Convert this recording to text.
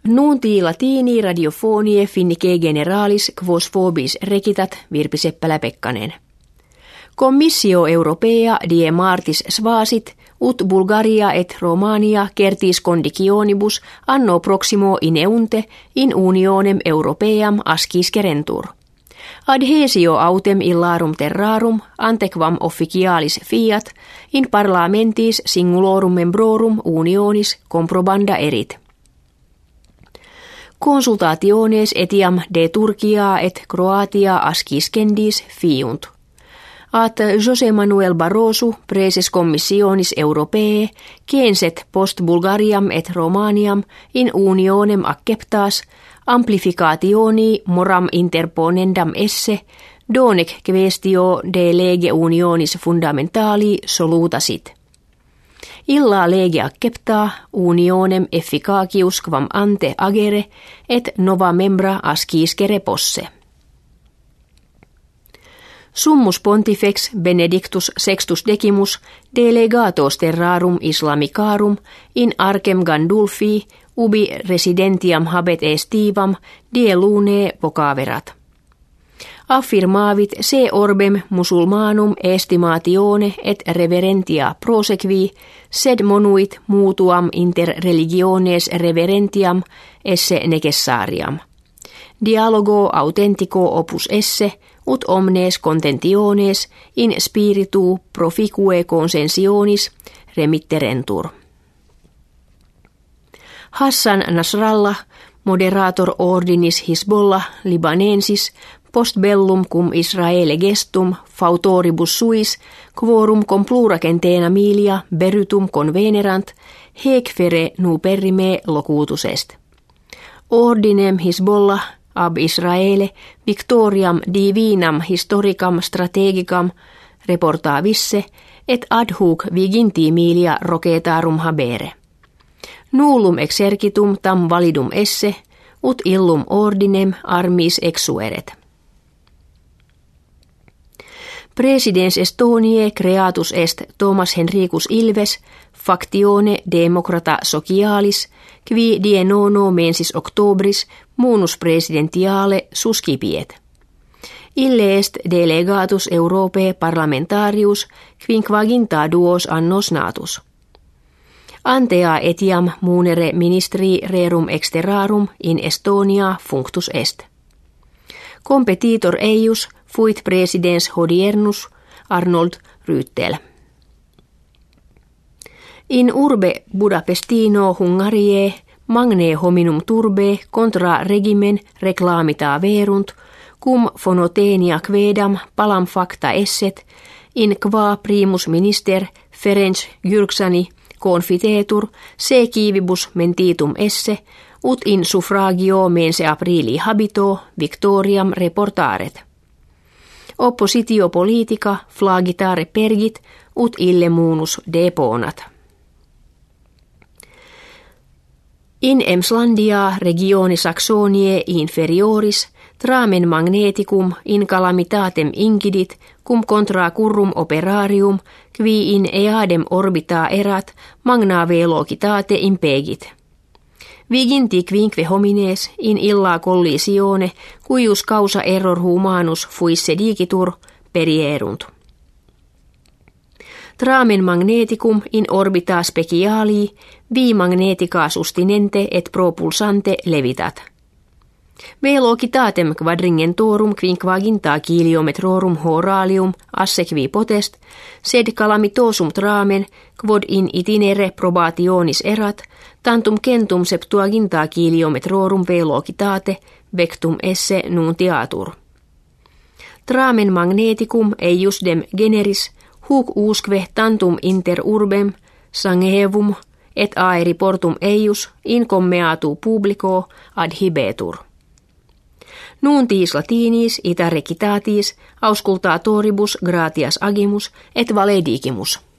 Nunti latini radiofonie finnike generalis quos vobis recitat Virpi Seppälä-Pekkanen. Commissio Europea die martis svasit ut Bulgaria et Romania certis conditionibus anno proximo ineunte in unionem Europeam asciscerentur. Adhesio autem illarum terrarum antequam officialis fiat in parlamentis singulorum membrorum unionis comprobanda erit. Consultationes etiam de Turkia et Croatia asciscendis fiunt. At José Manuel Barroso praeses commissionis Europee censet post Bulgariam et Romaniam in unionem acceptas amplificationi moram interponendam esse donec quaestio de lege unionis fundamentali solutasit. Illa lege accepta unionem efficacius quam ante agere et nova membra asciscere posse. Summus pontifex Benedictus sextus decimus delegatos terrarum islamicarum in arcem Gandulfi ubi residentiam habet estivam die lune vocaverat. Affirmavit se orbem musulmanum estimatione et reverentia prosequi, sed monuit mutuam inter religiones reverentiam esse necessariam. Dialogo authentico opus esse, ut omnes contentiones in spiritu proficue consensionis remitterentur. Hassan Nasrallah, moderator ordinis Hizbollah libanensis, post bellum cum Israele gestum fautoribus suis, quorum complura centena milia berytum convenerant, hec fere nuperrime locutus est. Ordinem Hizbollah ab Israele victoriam divinam historicam strategicam reportavisse et ad hoc viginti milia rocetarum habere. Nullum exercitum tam validum esse, ut illum ordinem armis exueret. Presidens Estoniae creatus est Thomas Henricus Ilves, factione democrata socialis, qui die nono mensis octobris munus presidentiale suscipiet. Ille est delegatus Europae parlamentarius quinquaginta duos annos natus. Antea etiam munere ministri rerum exterrarum in Estonia functus est. Competitor eius fuit presidens hodiernus Arnold Rüütel. In urbe Budapestino Hungariae magne hominum turbe contra regimen reclamita verunt, cum phonotenia quedam palam facta esset, in qua primus minister Ferenc Gyurcsány confitetur se civibus mentitum esse, ut in suffragio mense aprili habito victoriam reportaret. Oppositio politica flagitare pergit, ut ille munus deponat. In Emslandia regioni Saxoniae inferioris tramen magneticum in calamitatem incidit cum contra currum operarium qui in eadem orbita erat magna velocitate impegit. Viginti quinque homines in illa collisione cuius causa error humanus fuisse dicitur perierunt. Tramen magneticum in orbita speciali vi magnetica sustinente et propulsante levitat. Velocitatem quadringentorum quinquaginta kiliometrorum horalium assequi potest, sed calamitosum tramen quod in itinere probationis erat, tantum centum septuaginta kiliometrorum velocitate vectum esse nuntiatur. Tramen magneticum eiusdem generis huc usque tantum inter urbem sangevum et aeri portum eius in commeatu publico adhibetur. Nuntiis latinis ita recitatis auscultatoribus gratias agimus et valedigimus.